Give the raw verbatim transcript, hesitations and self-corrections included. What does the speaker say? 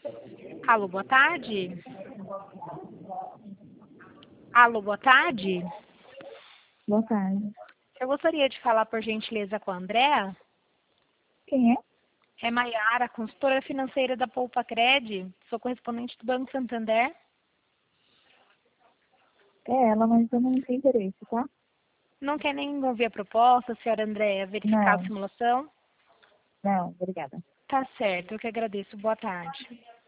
Alô, boa tarde. Alô, boa tarde. Boa tarde. Eu gostaria de falar, por gentileza, com a Andréa. Quem é? É Maiara, consultora financeira da Poupa Cred. Sou correspondente do Banco Santander. É ela, mas eu não tenho interesse, tá? Não quer nem ouvir a proposta, senhora Andréa, verificar a Não, simulação? não, obrigada. Tá certo, eu que agradeço. Boa tarde.